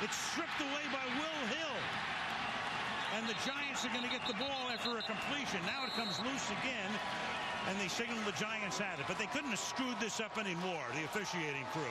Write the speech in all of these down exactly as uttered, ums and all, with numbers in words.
It's stripped away by Will Hill. And the Giants are going to get the ball after a completion. Now it comes loose again, and they signal the Giants had it. But they couldn't have screwed this up anymore, the officiating crew.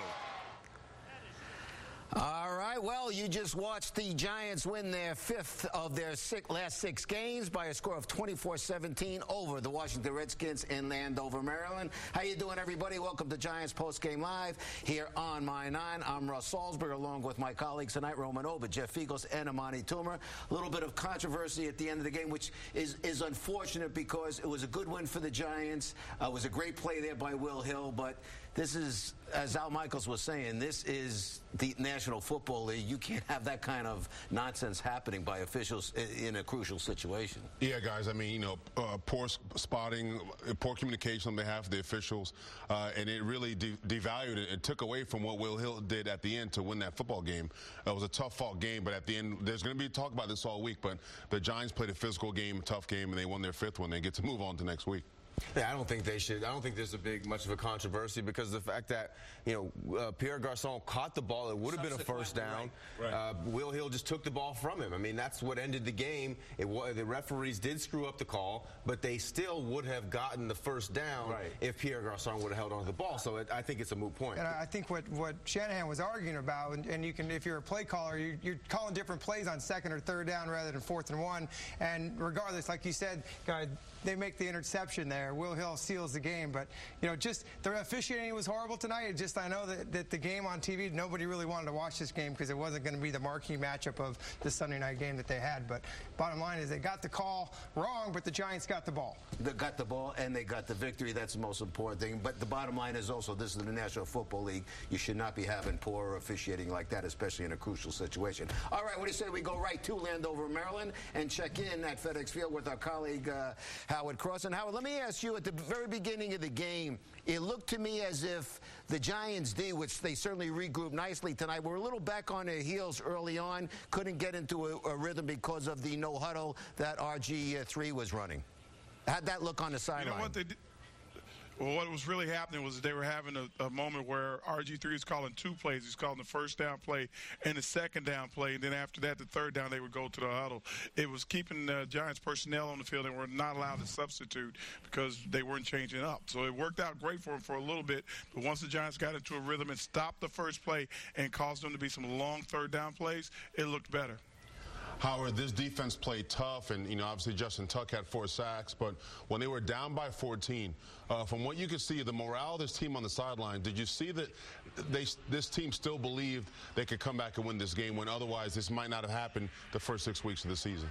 All right, well, you just watched the Giants win their fifth of their six, last six games by a score of twenty-four seventeen over the Washington Redskins in Landover, Maryland. How you doing, everybody? Welcome to Giants Postgame Live here on My Nine. I'm Russ Salzberg, along with my colleagues tonight, Roman Oba, Jeff Fegos, and Amani Toomer. A little bit of controversy at the end of the game, which is, is unfortunate because it was a good win for the Giants. Uh, it was a great play there by Will Hill, but this is, as Al Michaels was saying, this is the National Football League. You can't have that kind of nonsense happening by officials in a crucial situation. Yeah, guys, I mean, you know, uh, poor spotting, poor communication on behalf of the officials, uh, and it really de devalued it and took away from what Will Hill did at the end to win that football game. It was a tough-fought game, but at the end, there's going to be talk about this all week, but the Giants played a physical game, a tough game, and they won their fifth one. They get to move on to next week. Yeah, I don't think they should. I don't think there's a big much of a controversy because of the fact that, you know, uh, Pierre Garçon caught the ball. It would have been a first down. Right. Right. Uh, Will Hill just took the ball from him. I mean, that's what ended the game. It was, the referees did screw up the call, but they still would have gotten the first down right. if Pierre Garçon would have held on to the ball. So it, I think it's a moot point. And I think what, what Shanahan was arguing about, and, and you can, if you're a play caller, you, you're calling different plays on second or third down rather than fourth and one. And regardless, like you said, God, they make the interception there. Will Hill seals the game, but you know, just the officiating was horrible tonight. It just I know that, that the game on T V, nobody really wanted to watch this game because it wasn't going to be the marquee matchup of the Sunday night game that they had. But bottom line is they got the call wrong, but the Giants got the ball. They got the ball and they got the victory. That's the most important thing. But the bottom line is also this is the National Football League. You should not be having poor officiating like that, especially in a crucial situation. All right, what do you say we go right to Landover, Maryland, and check in at FedEx Field with our colleague uh, Howard Cross. And Howard, let me ask you, at the very beginning of the game, it looked to me as if the Giants D, which they certainly regrouped nicely tonight, were a little back on their heels early on, couldn't get into a, a rhythm because of the no huddle that R G three was running. How'd that look on the sideline? You know what they did? Well, what was really happening was they were having a, a moment where R G three was calling two plays. He's calling the first down play and the second down play, and then after that, the third down, they would go to the huddle. It was keeping the Giants personnel on the field and were not allowed to substitute because they weren't changing up. So it worked out great for them for a little bit, but once the Giants got into a rhythm and stopped the first play and caused them to be some long third down plays, it looked better. Howard, this defense played tough, and, you know, obviously Justin Tuck had four sacks, but when they were down by fourteen, uh, from what you could see, the morale of this team on the sideline, did you see that they, this team still believed they could come back and win this game when otherwise this might not have happened the first six weeks of the season?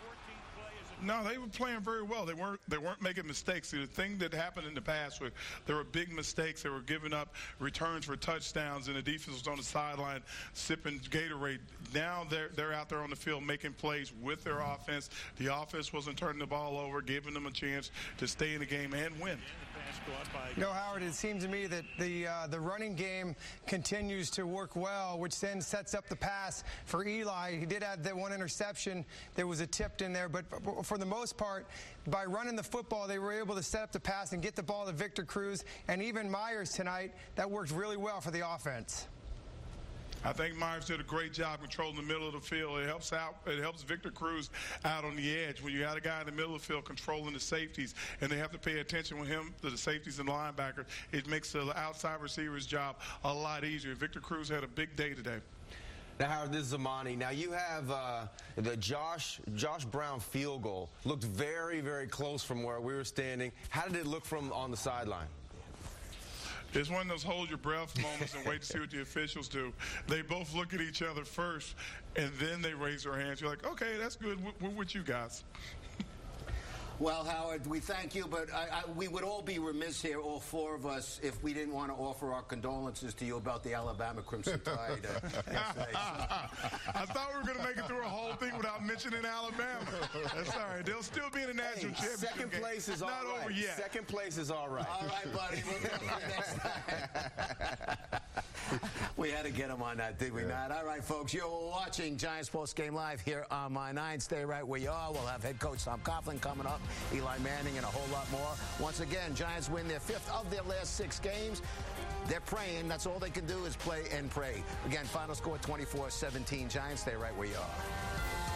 No, they were playing very well. They weren't they weren't making mistakes. The thing that happened in the past was there were big mistakes. They were giving up returns for touchdowns, and the defense was on the sideline sipping Gatorade. Now they're they're out there on the field making plays with their offense. The offense wasn't turning the ball over, giving them a chance to stay in the game and win. No, Howard, it seems to me that the uh, the running game continues to work well, which then sets up the pass for Eli. He did have that one interception. There was a tipped in there, but for the most part, by running the football, they were able to set up the pass and get the ball to Victor Cruz and even Myers tonight. That worked really well for the offense. I think Myers did a great job controlling the middle of the field. It helps out. It helps Victor Cruz out on the edge. When you got a guy in the middle of the field controlling the safeties, and they have to pay attention with him to the safeties and linebackers, it makes the outside receiver's job a lot easier. Victor Cruz had a big day today. Now, Howard, this is Amani. Now, you have uh, the Josh Josh Brown field goal. Looked very, very close from where we were standing. How did it look from on the sideline? It's one of those hold your breath moments and wait to see what the officials do. They both look at each other first, and then they raise their hands. You're like, okay, that's good. We're with you guys. Well, Howard, we thank you, but I, I, we would all be remiss here, all four of us, if we didn't want to offer our condolences to you about the Alabama Crimson Tide uh, yesterday. I thought we were going to make it through a whole thing without mentioning Alabama. That's all right. They'll still be in the national hey, championship second game. place is all Not right. over yet. Second place is all right. All right, buddy. We'll talk to you next time. We had to get him on that, did we yeah. not? All right, folks, you're watching Giants Post Game Live here on My Nine. Stay right where you are. We'll have head coach Tom Coughlin coming up, Eli Manning, and a whole lot more. Once again, Giants win their fifth of their last six games. they're praying. That's all they can do is play and pray. Again, final score twenty-four seventeen. Giants, stay right where you are.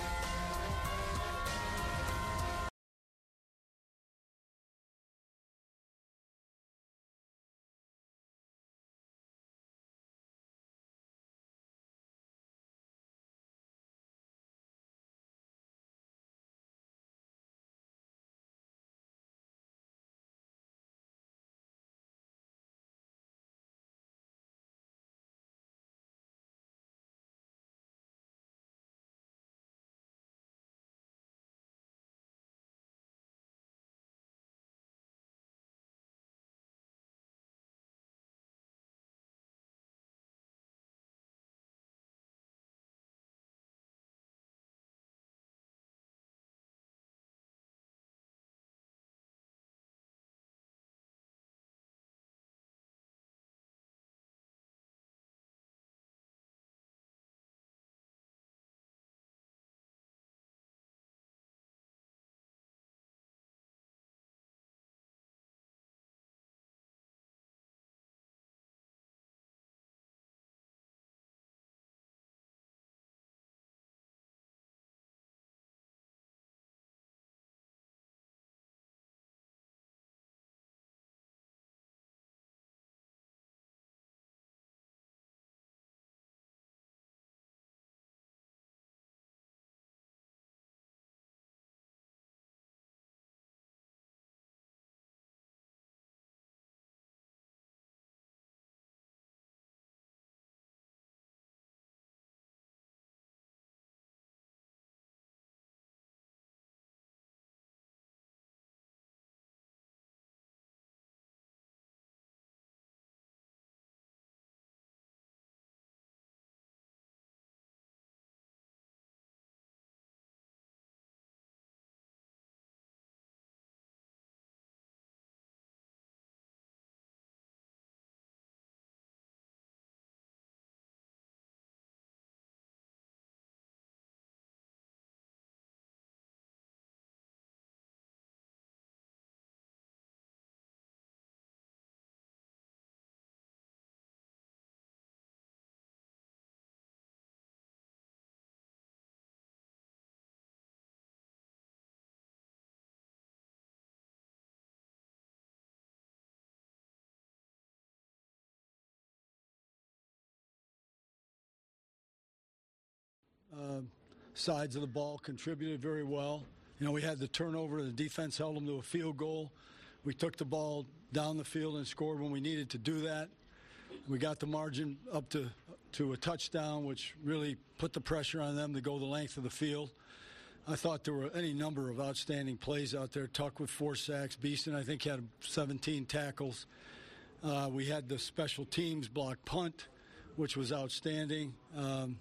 Uh, sides of the ball contributed very well. You know, we had the turnover. The defense held them to a field goal. We took the ball down the field and scored when we needed to do that. We got the margin up to to a touchdown, which really put the pressure on them to go the length of the field. I thought there were any number of outstanding plays out there. Tuck with four sacks. Beeston, I think, had seventeen tackles. Uh, we had the special teams block punt, which was outstanding. Um,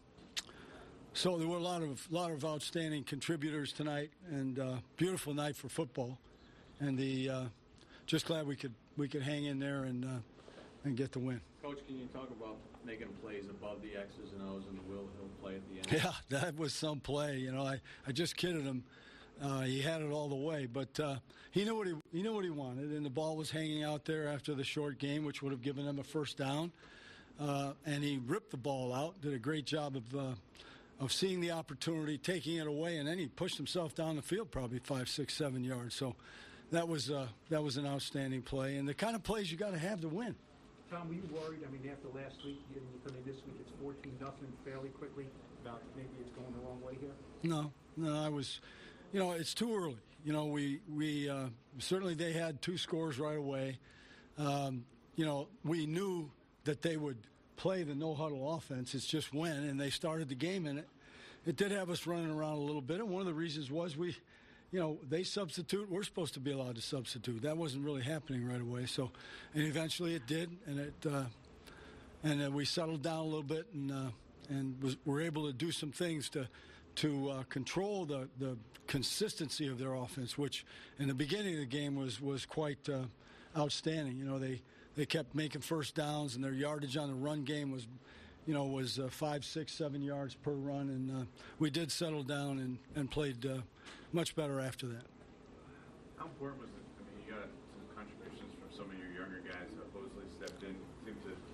So there were a lot of lot of outstanding contributors tonight, and uh, beautiful night for football. And the uh, just glad we could we could hang in there and uh, and get the win. Coach, can you talk about making plays above the X's and O's and the Will Hill play at the end? Yeah, that was some play. You know, I, I just kidded him. Uh, he had it all the way, but uh, he knew what he he knew what he wanted, and the ball was hanging out there after the short game, which would have given them a first down. Uh, and he ripped the ball out, did a great job of. Uh, of seeing the opportunity, taking it away, and then he pushed himself down the field probably five, six, seven yards. So that was uh, that was an outstanding play, and the kind of plays you got to have to win. Tom, were you worried? I mean, after last week, you come in this week, it's fourteen nothing fairly quickly, about maybe it's going the wrong way here? No, no, I was, you know, it's too early. You know, we, we uh, certainly they had two scores right away. Um, you know, we knew that they would play the no-huddle offense. It's just when, and they started the game in it. It did have us running around a little bit, and one of the reasons was we, you know, they substitute. We're supposed to be allowed to substitute. That wasn't really happening right away. So, and eventually it did, and it, uh, and uh, we settled down a little bit, and uh, and was, were able to do some things to to uh, control the the consistency of their offense, which in the beginning of the game was was quite uh, outstanding. You know, they. They kept making first downs, and their yardage on the run game was, you know, was uh, five, six, seven yards per run. And uh, we did settle down and, and played uh, much better after that. How important was it? I mean, you got some contributions from some of your younger guys that supposedly stepped in, seemed to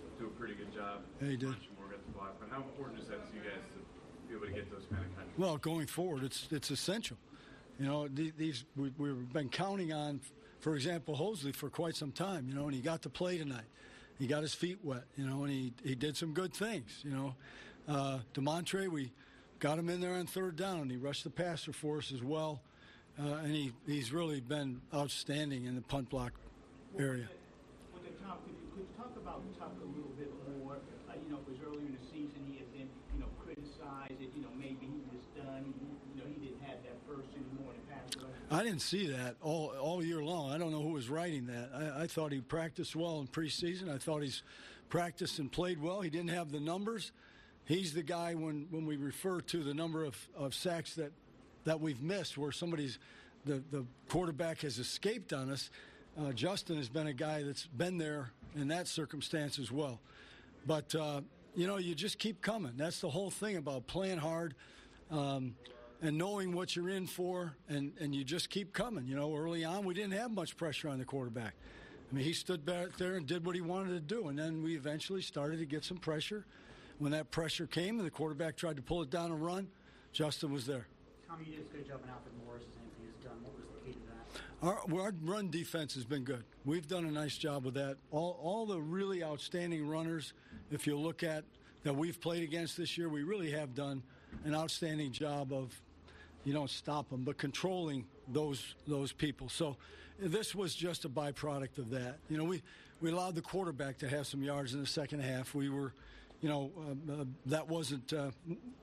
pretty good job. Yeah, he did. More got the block. But how important is that to you guys to be able to get those kind of countries? Well, going forward, it's it's essential. You know, these we, we've been counting on, for example, Hosley for quite some time. You know, and he got to play tonight. He got his feet wet. You know, and he he did some good things. You know, uh, Demontre, we got him in there on third down. He rushed the passer for us as well, uh, and he he's really been outstanding in the punt block area. With the top, could you, could you talk about Tuck a little bit more? Uh, you know, it was earlier in the season he had been, you know, criticized. That, you know, maybe he was done. He, you know, he didn't have that burst anymore in the pass rush. I didn't see that all all year long. I don't know who was writing that. I, I thought he practiced well in preseason. I thought he's practiced and played well. He didn't have the numbers. He's the guy when, when we refer to the number of, of sacks that, that we've missed, where somebody's the, the quarterback has escaped on us. Uh, Justin has been a guy that's been there in that circumstance as well. But, uh, you know, you just keep coming. That's the whole thing about playing hard um, and knowing what you're in for, and, and you just keep coming. You know, early on we didn't have much pressure on the quarterback. I mean, he stood back there and did what he wanted to do, and then we eventually started to get some pressure. When that pressure came and the quarterback tried to pull it down and run, Justin was there. Tommy, you did a good job, and Alfred Morris is anything he's done. What was the key to that? Our, our run defense has been good. We've done a nice job with that. All, all the really outstanding runners, if you look at that we've played against this year, we really have done an outstanding job of, you don't stop them, but controlling those those people. So this was just a byproduct of that. You know, we, we allowed the quarterback to have some yards in the second half. We were, you know, uh, uh, that wasn't uh,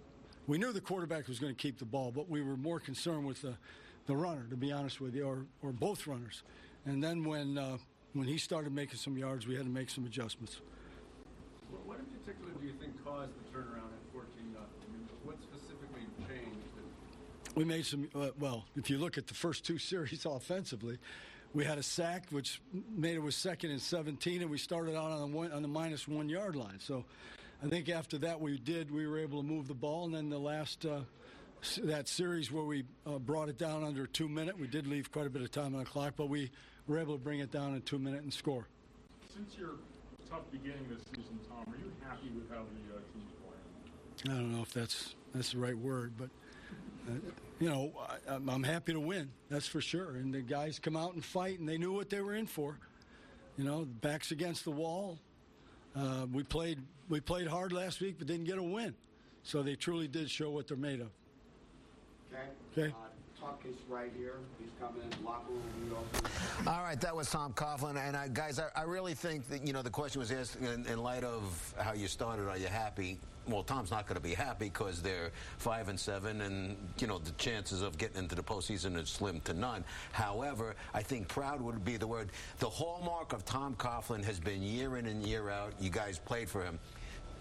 – we knew the quarterback was going to keep the ball, but we were more concerned with the, the runner, to be honest with you, or, or both runners. And then when uh, when he started making some yards, we had to make some adjustments. What in particular do you think caused the turnaround at fourteen nothing? I mean, what specifically changed? We made some uh, – well, if you look at the first two series offensively, we had a sack, which made it was second and seventeen, and we started out on the, one, on the minus one-yard line. So I think after that we did, we were able to move the ball. And then the last uh, – that series where we uh, brought it down under two minutes, we did leave quite a bit of time on the clock, but we were able to bring it down in two minutes and score. Since your tough beginning this season, Tom, are you happy with how the uh, team's playing? I don't know if that's that's the right word, but uh, you know, I, I'm happy to win. That's for sure. And the guys come out and fight, and they knew what they were in for. You know, backs against the wall. Uh, we played we played hard last week, but didn't get a win. So they truly did show what they're made of. Okay. Okay. Uh, Tuck is right here. He's coming in the locker room. We also All right, that was Tom Coughlin. And I, guys, I, I really think that, you know, the question was asked in, in light of how you started. Are you happy? Well, Tom's not going to be happy because they're five and seven, and you know the chances of getting into the postseason is slim to none. However, I think proud would be the word. The hallmark of Tom Coughlin has been year in and year out. You guys played for him.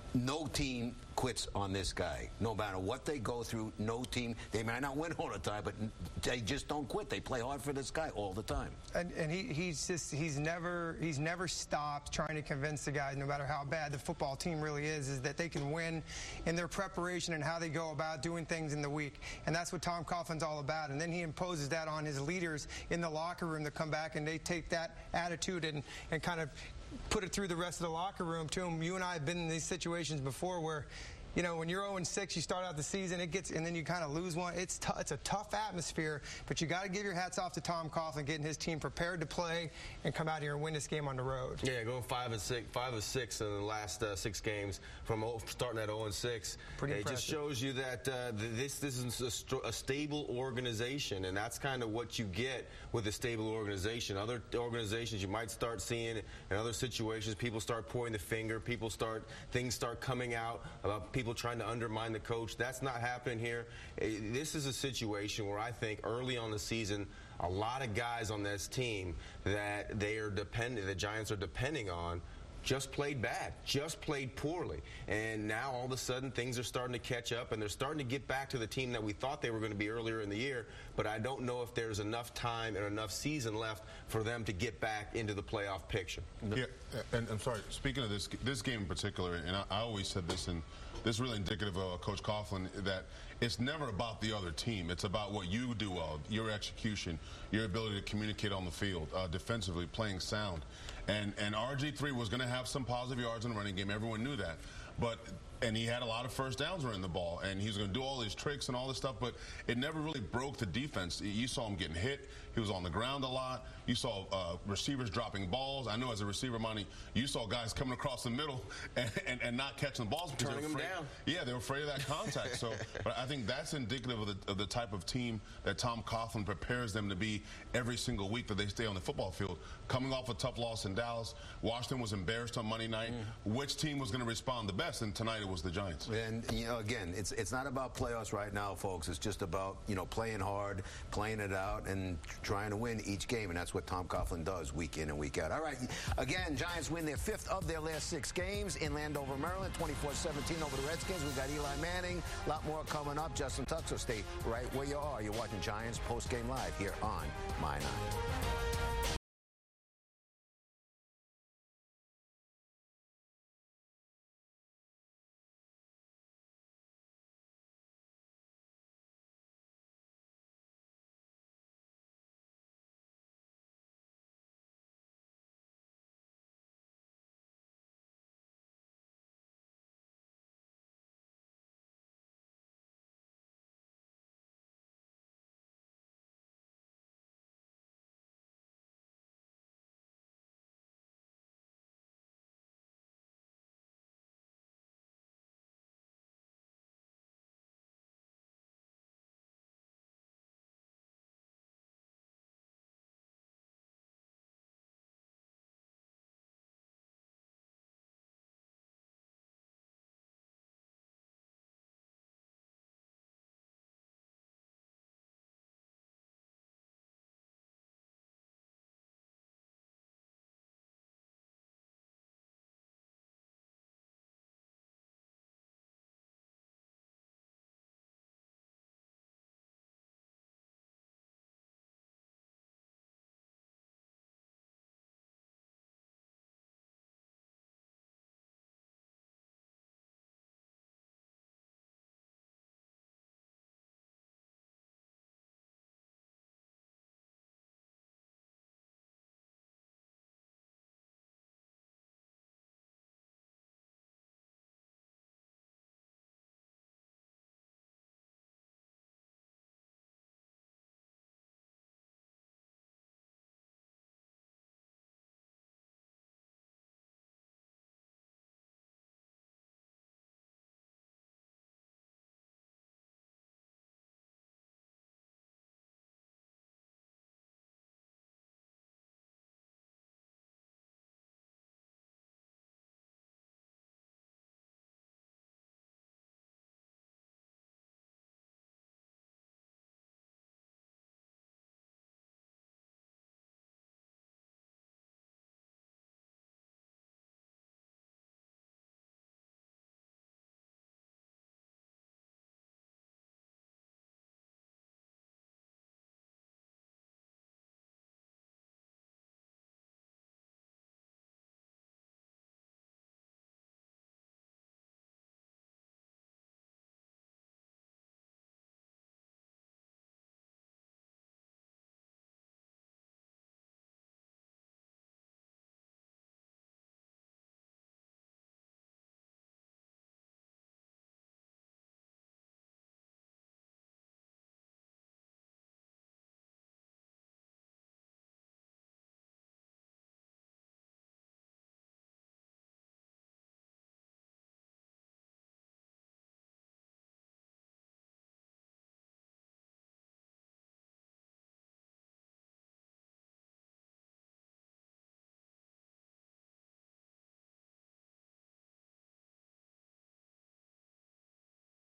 No team quits on this guy. No matter what they go through, no team, they might not win all the time, but they just don't quit. They play hard for this guy all the time. And, and he, he's just, he's never, he's never stopped trying to convince the guys, no matter how bad the football team really is, is that they can win in their preparation and how they go about doing things in the week. And that's what Tom Coughlin's all about. And then he imposes that on his leaders in the locker room to come back, and they take that attitude and, and kind of put it through the rest of the locker room to him. You and I have been in these situations before where, you know, when you're oh and six, you start out the season, it gets, and then you kind of lose one. It's t- it's a tough atmosphere, but you got to give your hats off to Tom Coughlin, getting his team prepared to play and come out here and win this game on the road. Yeah, going five and six, five and six in the last uh, six games from starting at oh and six. Pretty it impressive. just shows you that uh, this this is a, st- a stable organization, and that's kind of what you get with a stable organization. Other organizations you might start seeing in other situations, people start pointing the finger, people start things start coming out about people trying to undermine the coach. That's not happening here. This is a situation where I think early on the season, a lot of guys on this team that they are dependent, the Giants are depending on, just played bad, just played poorly. And now all of a sudden things are starting to catch up, and they're starting to get back to the team that we thought they were going to be earlier in the year. But I don't know if there's enough time and enough season left for them to get back into the playoff picture. Yeah, and I'm sorry, speaking of this this game in particular, and I, I always said this in this is really indicative of uh, Coach Coughlin, that it's never about the other team. It's about what you do well, your execution, your ability to communicate on the field, uh, defensively, playing sound. And, and R G three was going to have some positive yards in the running game. Everyone knew that. But and he had a lot of first downs running the ball, and he was going to do all these tricks and all this stuff, but it never really broke the defense. You saw him getting hit. He was on the ground a lot. You saw uh, receivers dropping balls. I know as a receiver, Monty, you saw guys coming across the middle and, and, and not catching the balls. Turning them down. Yeah, they were afraid of that contact. So but I think that's indicative of the, of the type of team that Tom Coughlin prepares them to be every single week that they stay on the football field. Coming off a tough loss in Dallas, Washington was embarrassed on Monday night. Mm. Which team was going to respond the best? And tonight it was the Giants. And, you know, again, it's it's not about playoffs right now, folks. It's just about, you know, playing hard, playing it out, and trying to win each game. And that's what Tom Coughlin does week in and week out. All right. Again, Giants win their fifth of their last six games in Landover, Maryland, twenty-four seventeen over the Redskins. We got Eli Manning. A lot more coming up. Justin Tuck, so stay right where you are. You're watching Giants Post-Game Live here on My Nine.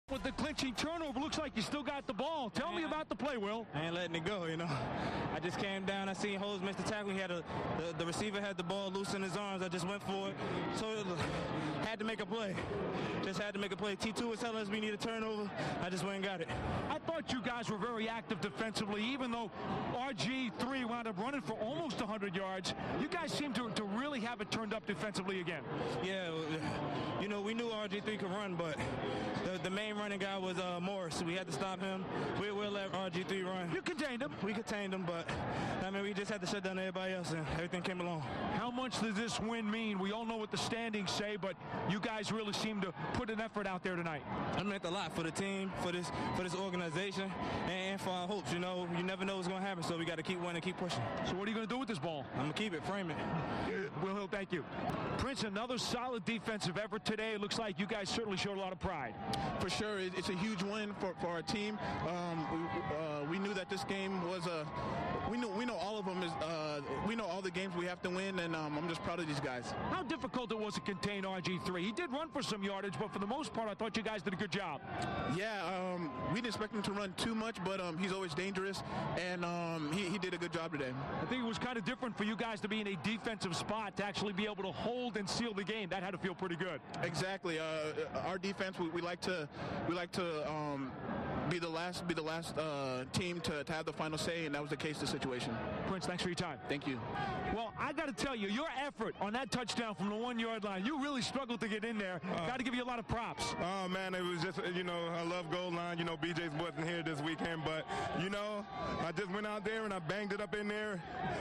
With the clinching turnover, looks like you still got the ball. Tell me about the play, Will. I ain't letting it go, you know. I just came down. I seen Holmes miss the tackle. He had a, the, the receiver had the ball loose in his arms. I just went for it. So it, had to make a play. Just had to make a play. T two was telling us we need a turnover. I just went and got it. I thought you guys were very active defensively, even though R G three wound up running for almost one hundred yards. You guys seem to, to really have it turned up defensively again. Yeah, you know, we knew R G three could run, but the, the main running guy was uh, Morris. We had to stop him. We, we'll let R G three run. You contained him. We contained him, but I mean, we just had to shut down everybody else, and everything came along. How much does this win mean? We all know what the standings say, but you guys really seem to put an effort out there tonight. It meant a lot for the team, for this for this organization, and for our hopes. You know, you never know what's going to happen, so we got to keep winning, keep pushing. So what are you going to do with this ball? I'm going to keep it, frame it. Will Hill, thank you. Prince, another solid defensive effort today. It looks like you guys certainly showed a lot of pride. For sure. It's a huge win for, for our team. Um, we, uh, we knew that this game was a we know we know all of them is uh, we know all the games we have to win, and um, I'm just proud of these guys. How difficult it was to contain R G three? He did run for some yardage, but for the most part, I thought you guys did a good job. Yeah, um, we didn't expect him to run too much, but um, he's always dangerous, and um, he, he did a good job today. I think it was kind of different for you guys to be in a defensive spot to actually be able to hold and seal the game. That had to feel pretty good. Exactly. Uh, our defense, we, we like to we like to um, be the last be the last uh, team to, to have the final say, and that was the case. The situation. Prince, thanks for your time. Thank you. Well, I got to tell you, your effort on that touchdown from the one-yard line, you really struggled to get in there. Uh, got to give you a lot of props. Oh, man, it was just, you know, I love goal line. You know, B J's wasn't here this weekend, but, you know, I just went out there and I banged it up in there.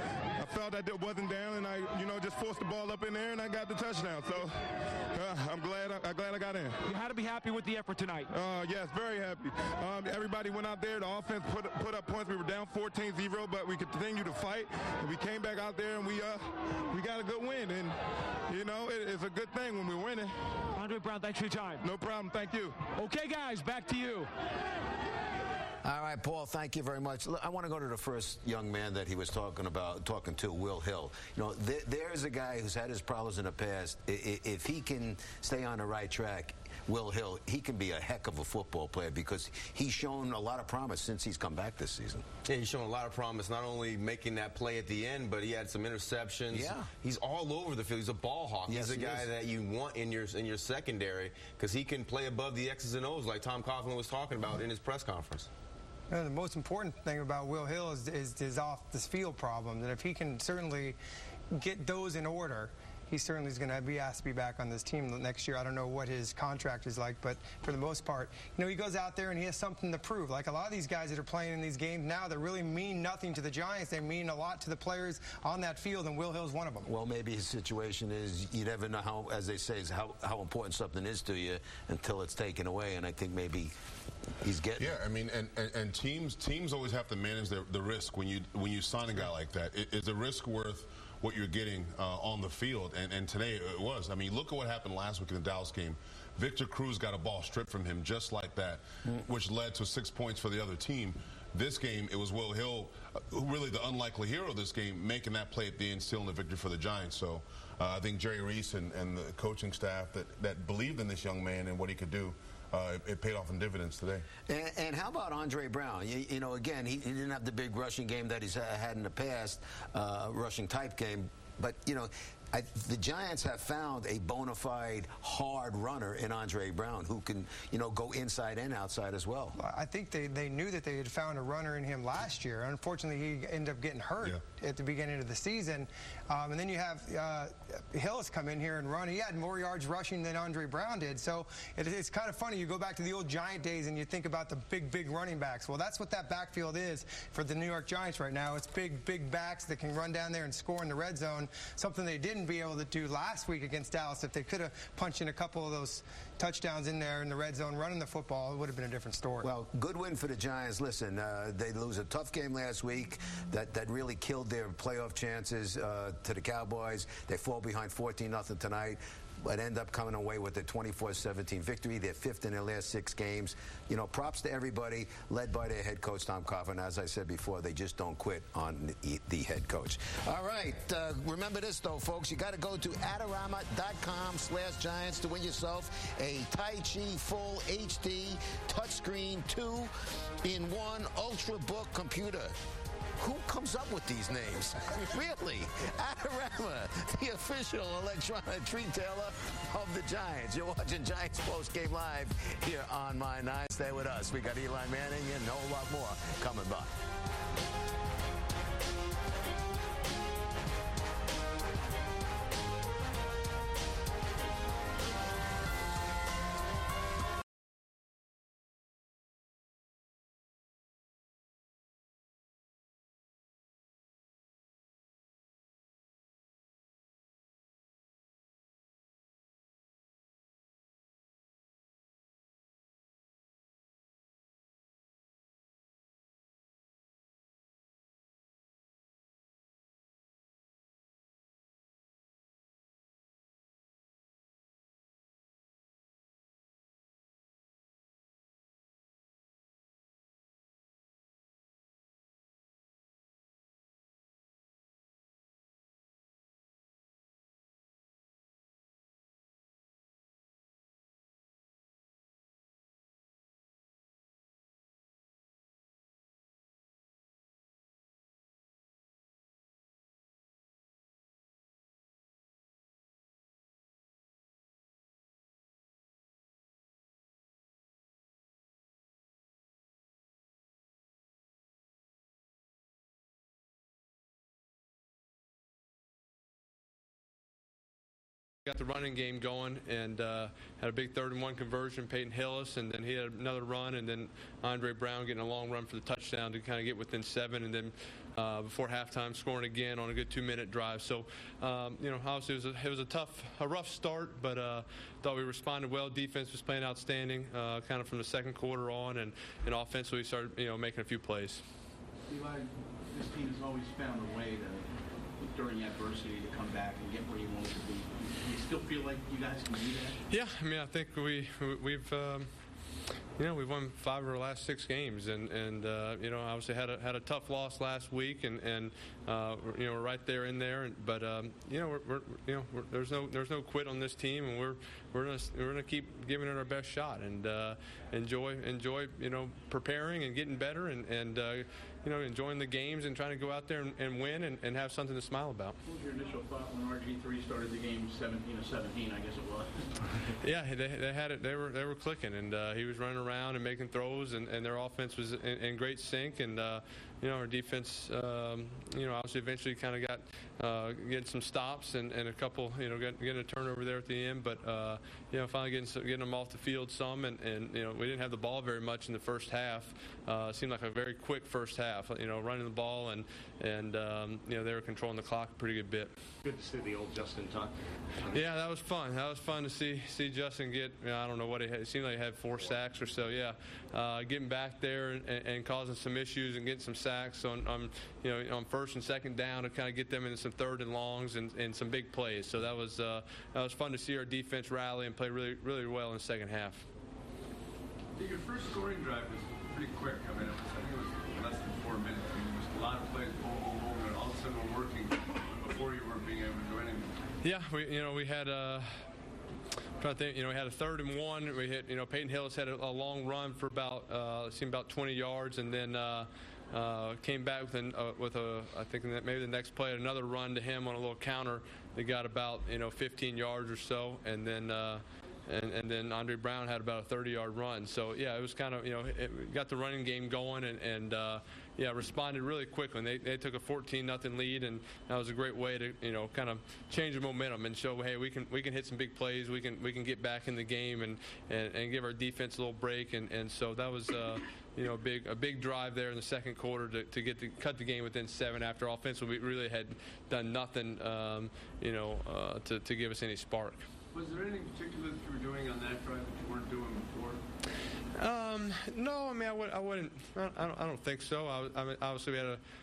I felt that it wasn't down, and I, you know, just forced the ball up in there, and I got the touchdown. So uh, I'm glad I, I'm glad I got in. You had to be happy with the effort tonight. Uh, yes, very happy. Um, everybody went out there. The offense put put up points. We were down fourteen zero, but we continued to fight. And we came back out there, and we uh we got a good win. And you know, it, it's a good thing when we're winning. Andre Brown, thanks for your time. No problem. Thank you. Okay, guys, back to you. All right, Paul, thank you very much. Look, I want to go to the first young man that he was talking about, talking to, Will Hill. You know, there, there's a guy who's had his problems in the past. If he can stay on the right track, Will Hill, he can be a heck of a football player because he's shown a lot of promise since he's come back this season. Yeah, he's shown a lot of promise, not only making that play at the end, but he had some interceptions. Yeah. He's all over the field. He's a ball hawk. Yes, he's a he guy is. that you want in your in your secondary because he can play above the X's and O's like Tom Coughlin was talking about in his press conference. You know, the most important thing about Will Hill is, is his off-the-field problems, and if he can certainly get those in order, he certainly is going to be asked to be back on this team next year. I don't know what his contract is like, but for the most part, you know, he goes out there and he has something to prove. Like a lot of these guys that are playing in these games now that really mean nothing to the Giants, they mean a lot to the players on that field, and Will Hill's one of them. Well, maybe his situation is you never know how, as they say, is how, how important something is to you until it's taken away, and I think maybe he's getting Yeah, I mean, and, and, and teams teams always have to manage the, the risk when you when you sign a guy like that. It, is the risk worth what you're getting uh, on the field? And, and today it was. I mean, look at what happened last week in the Dallas game. Victor Cruz got a ball stripped from him just like that, mm. which led to six points for the other team. This game, it was Will Hill, uh, really the unlikely hero of this game, making that play at the end, stealing the victory for the Giants. So uh, I think Jerry Reese and, and the coaching staff that, that believed in this young man and what he could do, Uh, it, it paid off in dividends today. And, and how about Andre Brown? You, you know, again, he, he didn't have the big rushing game that he's had in the past, uh, rushing type game. But, you know, I, the Giants have found a bona fide hard runner in Andre Brown who can, you know, go inside and outside as well. I think they, they knew that they had found a runner in him last year. Unfortunately, he ended up getting hurt yeah. at the beginning of the season. Um, and then you have uh, Hillis come in here and run. He had more yards rushing than Andre Brown did. So it, it's kind of funny. You go back to the old Giant days and you think about the big, big running backs. Well, that's what that backfield is for the New York Giants right now. It's big, big backs that can run down there and score in the red zone, something they didn't be able to do last week against Dallas. If they could have punched in a couple of those touchdowns in there in the red zone running the football, it would have been a different story. Well, good win for the Giants. Listen, uh, they lose a tough game last week that, that really killed their playoff chances uh, to the Cowboys. They fall behind fourteen nothing tonight. but end up coming away with a twenty-four seventeen victory. They're fifth in their last six games. You know, props to everybody, led by their head coach, Tom Coughlin. As I said before, they just don't quit on the, the head coach. All right, uh, remember this, though, folks. You got to go to adorama.com slash Giants to win yourself a Tai Chi Full H D touchscreen two in one Ultrabook computer. Who comes up with these names? Really? Adorama, the official electronic retailer of the Giants. You're watching Giants Post Game Live here on My Nine. Stay with us. We got Eli Manning and a whole lot more coming by. Got the running game going and uh, had a big third and one conversion, Peyton Hillis, and then he had another run, and then Andre Brown getting a long run for the touchdown to kind of get within seven, and then uh, before halftime scoring again on a good two-minute drive. So, um, you know, obviously it was a, it was a tough, a rough start, but uh, thought we responded well. Defense was playing outstanding, uh, kind of from the second quarter on, and, and offensively we started, you know, making a few plays. Eli, this team has always found a way to, during adversity, to come back and get where you want to be. Do you still feel like you guys can do that? Yeah, I mean, I think we we've um, you know we've won five of our last six games, and and uh, you know obviously had a had a tough loss last week, and and uh, you know we're right there in there, and, but um, you know we're, we're you know we're, there's no there's no quit on this team, and we're we're gonna we're gonna keep giving it our best shot, and uh, enjoy enjoy you know preparing and getting better, and and. Uh, you know, enjoying the games and trying to go out there and, and win and, and have something to smile about. What was your initial thought when R G three started the game seventeen of seventeen, I guess it was? Yeah, they, they had it. They were they were clicking, and uh, he was running around and making throws, and, and their offense was in, in great sync, and uh, you know, our defense, um, you know, obviously eventually kind of got uh, getting some stops and, and a couple, you know, getting, getting a turnover there at the end, but uh, you know, finally getting getting them off the field some, and, and you know, we didn't have the ball very much in the first half. Uh, it seemed like a very quick first half, you know, running the ball, and and um, you know, they were controlling the clock a pretty good bit. Good to see the old Justin Tuck. Yeah, that was fun. That was fun to see see Justin get, you know, I don't know what he had. It seemed like he had four sacks or so. Yeah, uh, getting back there and, and causing some issues and getting some sacks on, on you know on first and second down to kind of get them into some third and longs and, and some big plays. So that was uh, that was fun to see our defense rally and play really really well in the second half. Your first scoring drive was pretty quick. I mean, it was, I think it was less than four minutes. I mean, there was a lot of plays, boom, boom, boom, and all of a sudden we're working before you were being able to do anything. Yeah, we you know we had uh, trying to think, you know we had a third and one. We hit you know Peyton Hillis had a, a long run for about uh, it seemed about twenty yards, and then uh, uh, came back with, an, uh, with a I think maybe the next play another run to him on a little counter. They got about you know fifteen yards or so, and then. Uh, And, and then Andre Brown had about a thirty-yard run. So, yeah, it was kind of, you know, it got the running game going and, and uh, yeah, responded really quickly. And they, they took a fourteen nothing lead, and that was a great way to, you know, kind of change the momentum and show, hey, we can we can hit some big plays. We can we can get back in the game and, and, and give our defense a little break. And, and so that was, uh, you know, big a big drive there in the second quarter to, to get the, cut the game within seven after offensively we really had done nothing, um, you know, uh, to, to give us any spark. Was there anything particular that you were doing on that drive that you weren't doing before? Um, no, I mean, I, would, I wouldn't. I don't. I don't think so. I, I mean, obviously, we had a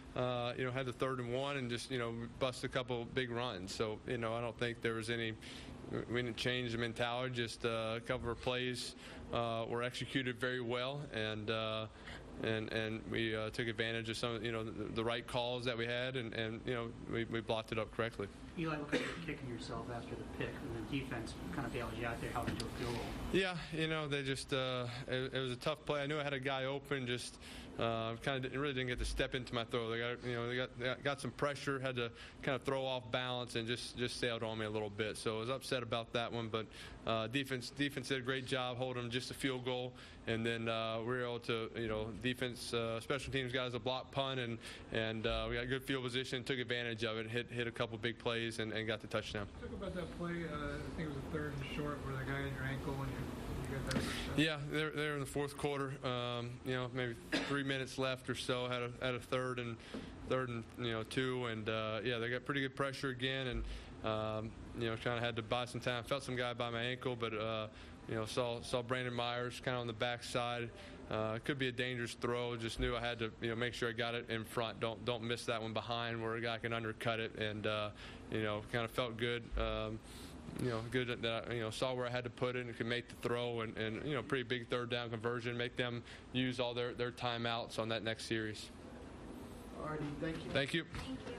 uh, you know, had the third and one and just, you know, bust a couple big runs. So, you know, I don't think there was any, we didn't change the mentality, just uh, a couple of plays uh, were executed very well, and uh, and and we uh, took advantage of some, you know, the, the right calls that we had, and, and you know, we, we blocked it up correctly. Eli, look like you're kicking yourself after the pick, and the defense kind of bailed you out there, held into a field goal. Yeah, you know, they just, uh, it, it was a tough play. I knew I had a guy open, just uh, kind of really didn't get to step into my throw. They got, you know, they got, they got got some pressure, had to kind of throw off balance, and just, just sailed on me a little bit. So I was upset about that one, but uh, defense defense did a great job holding them just a field goal, and then uh, we were able to, you know, defense, uh, special teams got us a block punt, and and uh, we got good field position, took advantage of it, hit hit a couple big plays, and, and got the touchdown. Talk about that play. Uh, I think it was a third and short where the guy had your ankle and you, you got that. Yeah, they're they're in the fourth quarter. Um, you know, maybe three minutes left or so. Had a had a third and third and you know two, and uh, yeah, they got pretty good pressure again, and um, you know, kind of had to buy some time. Felt some guy by my ankle, but uh, you know, saw saw Brandon Myers kind of on the backside. Uh, it could be a dangerous throw. Just knew I had to, you know, make sure I got it in front. Don't don't miss that one behind where a guy can undercut it. And uh, you know, kind of felt good. Um, you know, good that I, you know, saw where I had to put it and could make the throw. And, and you know, pretty big third down conversion. Make them use all their their timeouts on that next series. Alrighty, thank you. Thank you. Thank you.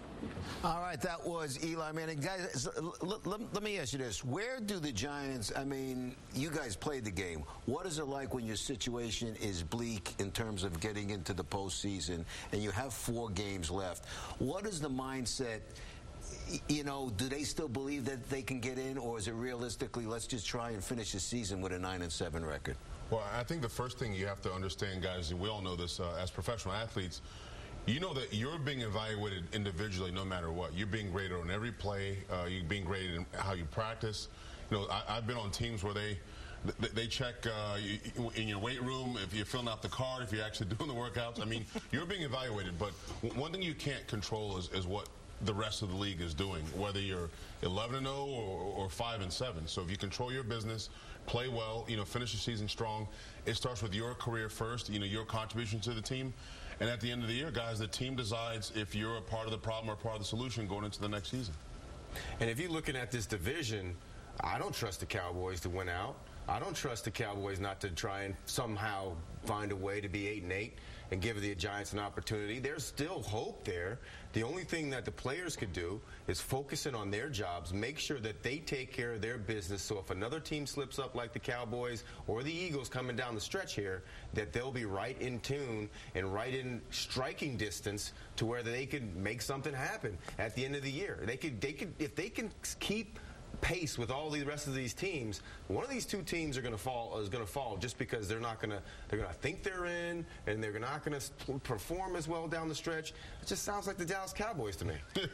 All right, that was Eli Manning. Guys, let, let, let me ask you this. Where do the Giants, I mean, you guys played the game. What is it like when your situation is bleak in terms of getting into the postseason and you have four games left? What is the mindset? You know, do they still believe that they can get in, or is it realistically, let's just try and finish the season with a nine and seven record? Well, I think the first thing you have to understand, guys, and we all know this uh, as professional athletes, you know that you're being evaluated individually no matter what. You're being graded on every play. Uh, you're being graded in how you practice. You know, I, I've been on teams where they they check uh, you, in your weight room if you're filling out the card, if you're actually doing the workouts. I mean, you're being evaluated. But one thing you can't control is, is what the rest of the league is doing, whether you're eleven and oh or, or five and seven. So if you control your business, play well, you know, finish the season strong, it starts with your career first, you know, your contribution to the team. And at the end of the year, guys, the team decides if you're a part of the problem or part of the solution going into the next season. And if you're looking at this division, I don't trust the Cowboys to win out. I don't trust the Cowboys not to try and somehow find a way to be eight and eight and give the Giants an opportunity. There's still hope there. The only thing that the players could do is focus in on their jobs, make sure that they take care of their business, so if another team slips up like the Cowboys or the Eagles coming down the stretch here, that they'll be right in tune and right in striking distance to where they could make something happen at the end of the year. They could, they could, if they can keep pace with all the rest of these teams, one of these two teams are going to fall is going to fall just because they're not going to they're going to think they're in, and they're not going to perform as well down the stretch. It just sounds like the Dallas Cowboys to me.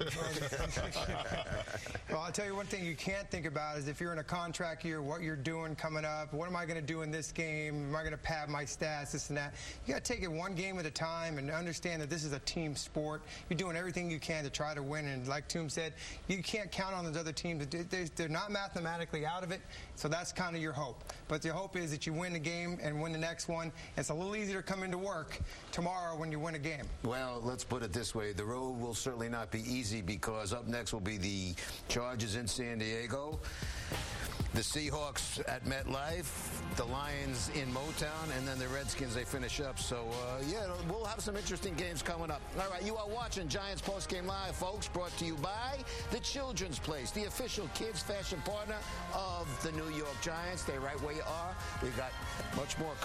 Well, I'll tell you one thing you can't think about is if you're in a contract year, what you're doing coming up. What am I going to do in this game? Am I going to pad my stats, this and that? You got to take it one game at a time and understand that this is a team sport. You're doing everything you can to try to win, and like Toom said, you can't count on those other teams. They're not mathematically out of it, so that's kind of your hope. But the hope is that you win the game and win the next one. It's a little easier to come into work tomorrow when you win a game. Well, let's put it this way. The road will certainly not be easy, because up next will be the Chargers in San Diego, the Seahawks at MetLife, the Lions in Motown, and then the Redskins, they finish up. So, uh, yeah, we'll have some interesting games coming up. All right, you are watching Giants Postgame Live, folks, brought to you by The Children's Place, the official kids fashion partner of the New York Giants. Stay right where you are. We've got much more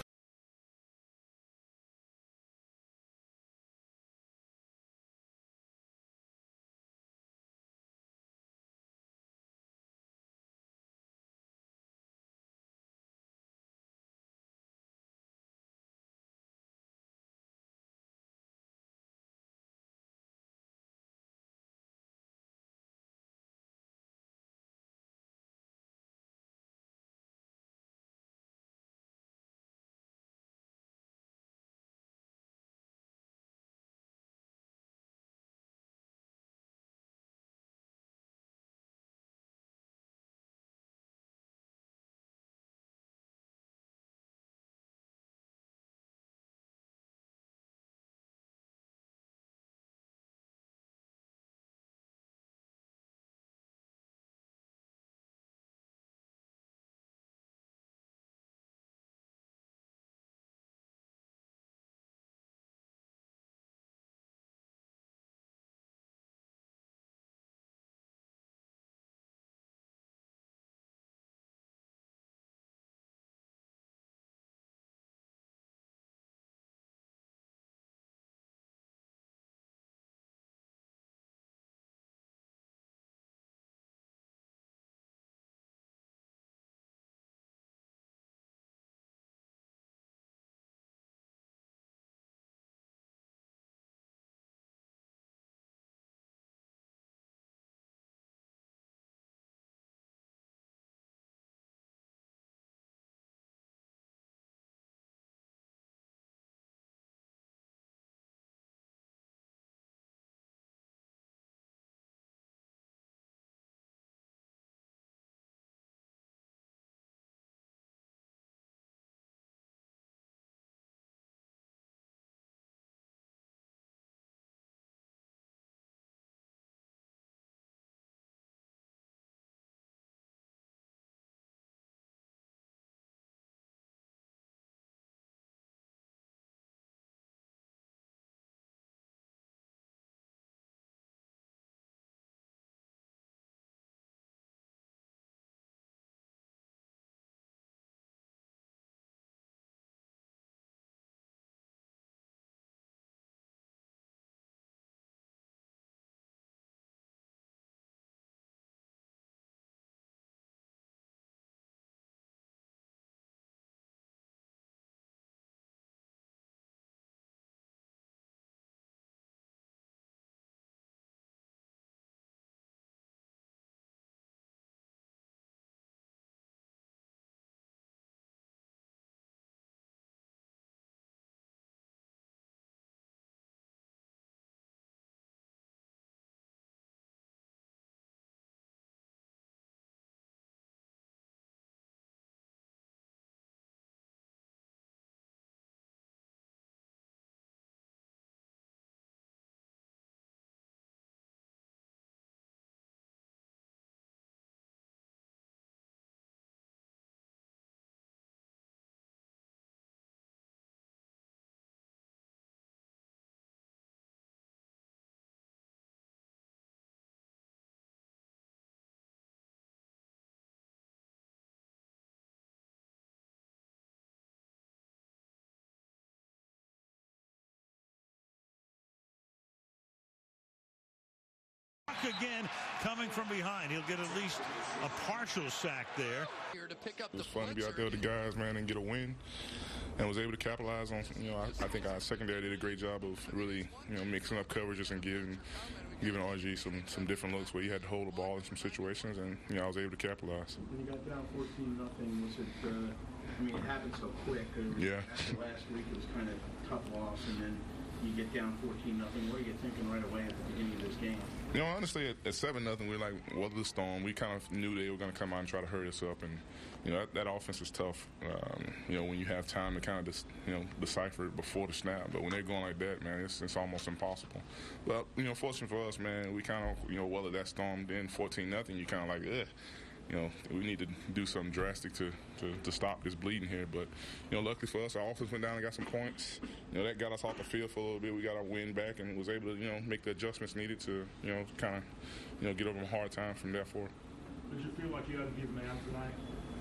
again coming from behind. He'll get at least a partial sack there. Here to pick up it was fun to be out there with the guys, man, and get a win. And was able to capitalize on, you know, I, I think our secondary did a great job of really, you know, mixing up coverages and giving giving R G some, some different looks where he had to hold the ball in some situations, and, you know, I was able to capitalize. When you got down fourteen nothing, was it, uh, I mean, it happened so quick. Yeah. After last week, it was kind of a tough loss, and then you get down fourteen nothing. What are you thinking right away at the beginning of this game? You know, honestly, at, at seven nothing, we were like, weather the storm. We kind of knew they were going to come out and try to hurry us up, and, you know, that, that offense is tough, um, you know, when you have time to kind of, just, you know, decipher it before the snap. But when they're going like that, man, it's, it's almost impossible. But, you know, fortunate for us, man, we kind of, you know, weathered that storm. Then fourteen nothing, you kind of like, ugh. You know, we need to do something drastic to, to, to stop this bleeding here. But, you know, luckily for us, our offense went down and got some points. You know, that got us off the field for a little bit. We got our win back and was able to, you know, make the adjustments needed to, you know, kind of, you know, get over a hard time from there forward. Did you feel like you had to give them out tonight?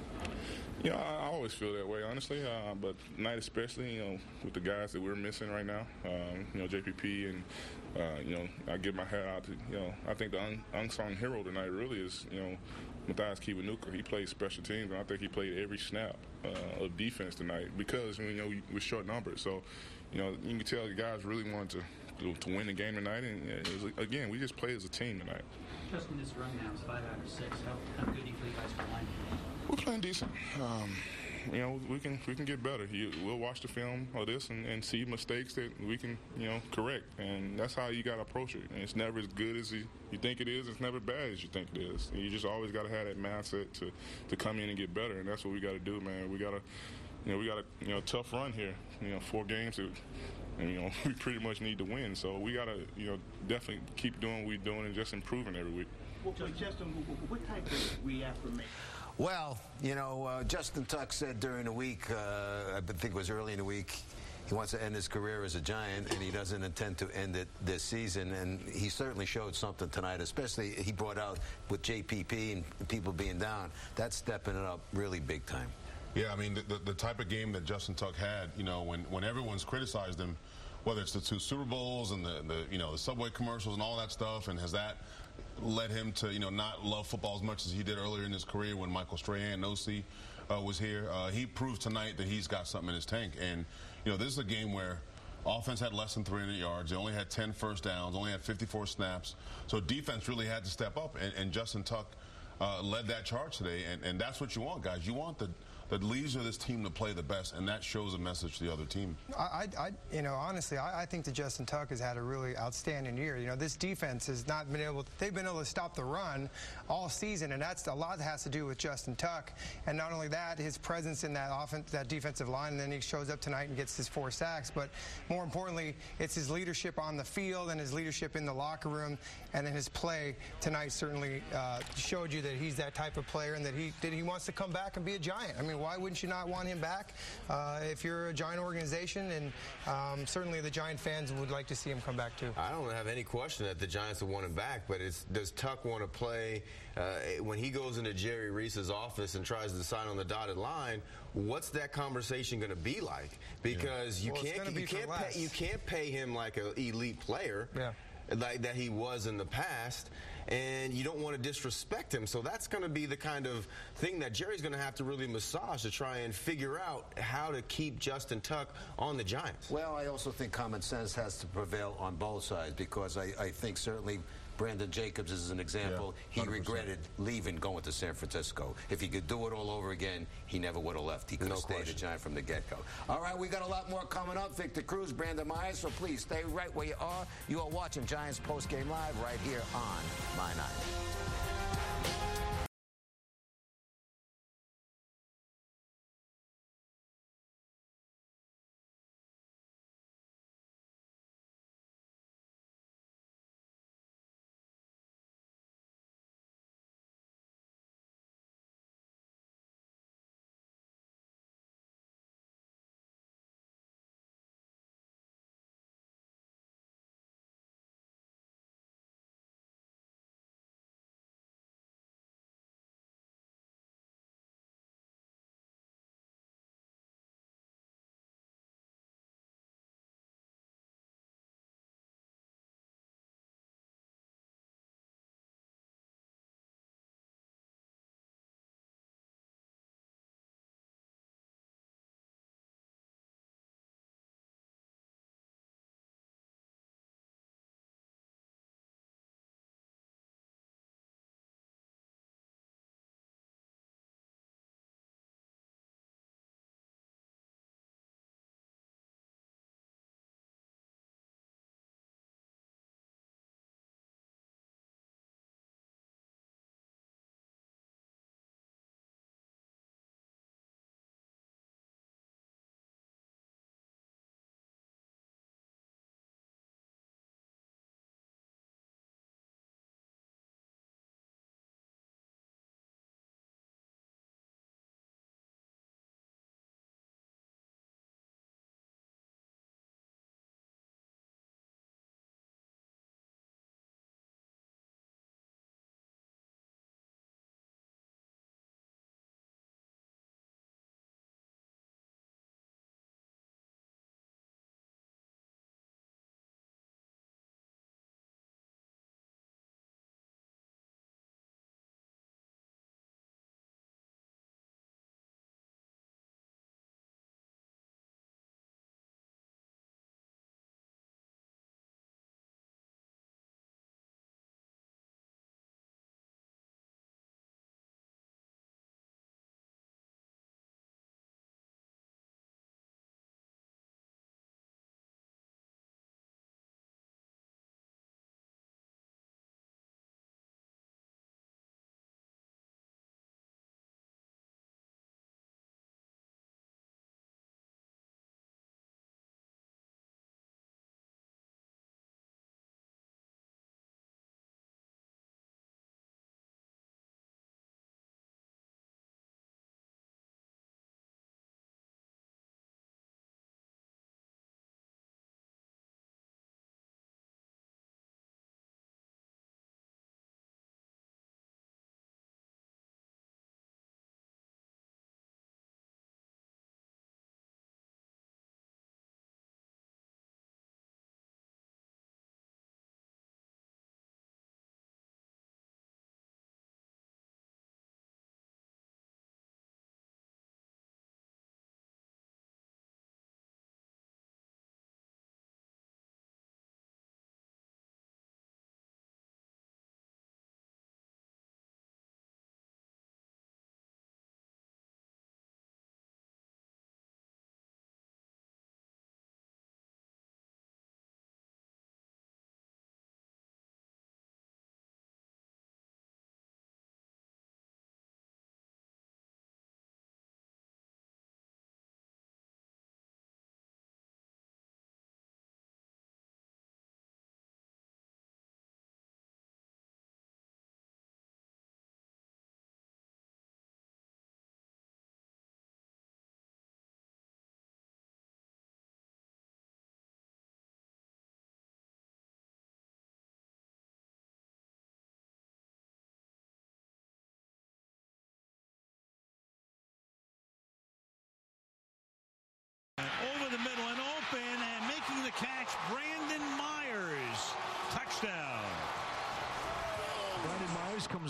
Yeah, I, I always feel that way, honestly. Uh, but tonight especially, you know, with the guys that we're missing right now, um, you know, J P P and, uh, you know, I give my hat out to, you know, I think the un- unsung hero tonight really is, you know, Matthias Kiwanuka. He played special teams, and I think he played every snap uh, of defense tonight because, you know, we, we're short numbered. So, you know, you can tell the guys really wanted to, to, to win the game tonight. And, it was, again, we just played as a team tonight. Justin, this run now is five out of six. How, how good do you feel you guys are line? We're playing decent. Um, you know, we can we can get better. You, we'll watch the film of this and, and see mistakes that we can, you know, correct. And that's how you got to approach it. And it's never as good as you, you think it is. It's never bad as you think it is. And you just always got to have that mindset to, to come in and get better. And that's what we got to do, man. We got to, you know, we got a you know tough run here. You know, four games. That, and, you know, we pretty much need to win. So we got to, you know, definitely keep doing what we're doing and just improving every week. Well, Justin, what type of reaffirmation? Well, you know, uh, Justin Tuck said during the week, uh, I think it was early in the week, he wants to end his career as a Giant, and he doesn't intend to end it this season. And he certainly showed something tonight, especially he brought out with J P P and people being down. That's stepping it up really big time. Yeah, I mean, the, the, the type of game that Justin Tuck had, you know, when, when everyone's criticized him, whether it's the two Super Bowls and the, the you know, the Subway commercials and all that stuff, and has that led him to, you know, not love football as much as he did earlier in his career when Michael Strahan, O C, uh, was here. Uh, he proved tonight that he's got something in his tank. And, you know, this is a game where offense had less than three hundred yards. They only had ten first downs, only had fifty-four snaps. So defense really had to step up. And, and Justin Tuck uh, led that charge today. And, and that's what you want, guys. You want the the leaders of this team to play the best, and that shows a message to the other team. I, I you know, honestly, I, I think that Justin Tuck has had a really outstanding year. You know, this defense has not been able, they've been able to stop the run all season, and that's a lot that has to do with Justin Tuck. And not only that, his presence in that offense, that defensive line, and then he shows up tonight and gets his four sacks. But more importantly, it's his leadership on the field and his leadership in the locker room, and then his play tonight certainly uh, showed you that he's that type of player and that he that he wants to come back and be a Giant. I mean, why wouldn't you not want him back uh, if you're a Giant organization? And um, certainly the Giant fans would like to see him come back too. I don't have any question that the Giants would want him back, but it's, does Tuck want to play uh, when he goes into Jerry Reese's office and tries to sign on the dotted line? What's that conversation going to be like? Because yeah. you well, can't be you can't pay, you can't pay him like an elite player. Yeah. Like that he was in the past, and you don't want to disrespect him. So that's going to be the kind of thing that Jerry's going to have to really massage to try and figure out how to keep Justin Tuck on the Giants. Well, I also think common sense has to prevail on both sides, because I, I think certainly Brandon Jacobs is an example. Yeah, he regretted leaving, going to San Francisco. If he could do it all over again, he never would have left. He could have No stayed question. a Giant from the get-go. All right, we got a lot more coming up. Victor Cruz, Brandon Myers, so please stay right where you are. You are watching Giants Post Game Live right here on My Nine.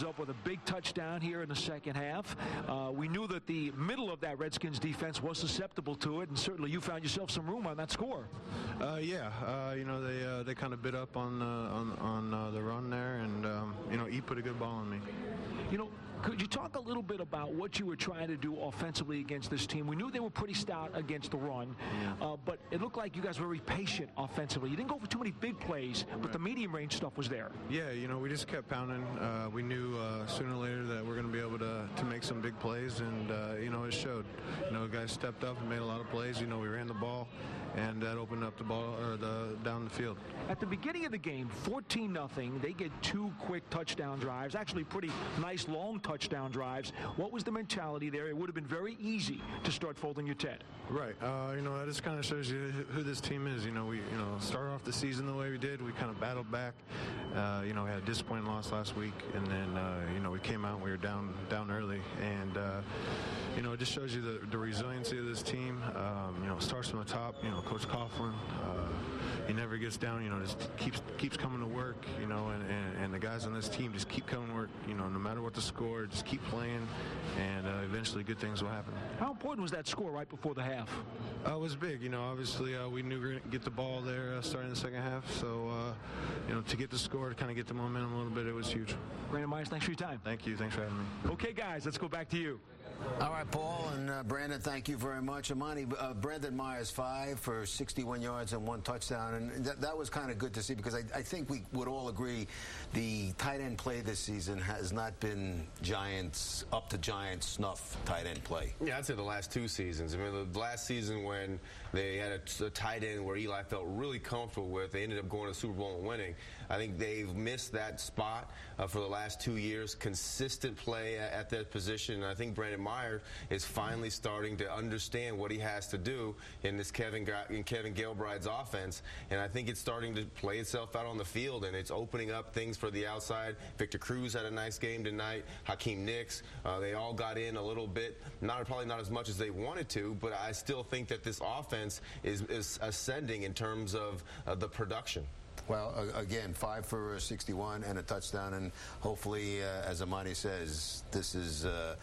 comes up with a big touchdown here in the second half. Uh, we knew that the middle of that Redskins defense was susceptible to it, and certainly you found yourself some room on that score. Uh, yeah, uh, you know, they uh, they kind of bit up on, uh, on, on uh, the run there, and, um, you know, E put a good ball on me. You know, could you talk a little bit about what you were trying to do offensively against this team? We knew they were pretty stout against the run, yeah. uh, but it looked like you guys were very patient offensively. You didn't go for too many big plays, but right. the medium range stuff was there. Yeah, you know, we just kept pounding. Uh, we knew uh, sooner or later that we're going to be able to, to make some big plays, and, uh, you know, it showed. You know, guys stepped up and made a lot of plays. You know, we ran the ball, and that opened up the ball or the down the field. At the beginning of the game, fourteen nothing, they get two quick touchdown drives, actually pretty nice long touchdown drives. What was the mentality there? It would have been very easy to start folding your tent. Right. Uh, you know, that just kind of shows you who this team is. You know, we you know started off the season the way we did. We kind of battled back. Uh, you know, we had a disappointing loss last week, and then uh, you know we came out and we were down down early, and uh, you know it just shows you the, the resiliency of this team. Um, you know, it starts from the top. You know, Coach Coughlin. Uh, He never gets down, you know, just keeps keeps coming to work, you know, and, and, and the guys on this team just keep coming to work, you know, no matter what the score, just keep playing, and uh, eventually good things will happen. How important was that score right before the half? Uh, it was big, you know, obviously uh, we knew we were going to get the ball there uh, starting the second half, so, uh, you know, to get the score, to kind of get the momentum a little bit, it was huge. Brandon Myers, thanks for your time. Thank you, thanks for having me. Okay, guys, let's go back to you. All right, Paul and uh, Brandon, thank you very much. Amani, uh, Brandon Myers, five for sixty-one yards and one touchdown, and that, that was kind of good to see because I, I think we would all agree the tight end play this season has not been Giants, up to Giants snuff tight end play. Yeah, I'd say the last two seasons. I mean, the last season when they had a, a tight end where Eli felt really comfortable with, they ended up going to the Super Bowl and winning. I think they've missed that spot uh, for the last two years. Consistent play at, at that position. And I think Brandon Myers is finally starting to understand what he has to do in this Kevin in Kevin Gilbride's offense. And I think it's starting to play itself out on the field, and it's opening up things for the outside. Victor Cruz had a nice game tonight. Hakeem Nicks, uh, they all got in a little bit. Not probably not as much as they wanted to, but I still think that this offense is, is ascending in terms of uh, the production. Well, uh, again, five for sixty-one and a touchdown, and hopefully, uh, as Amani says, this is uh,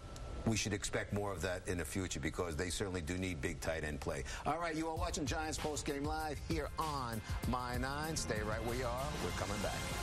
we should expect more of that in the future because they certainly do need big tight end play. All right, you are watching Giants Post Game Live here on My Nine. Stay right where you are. We're coming back.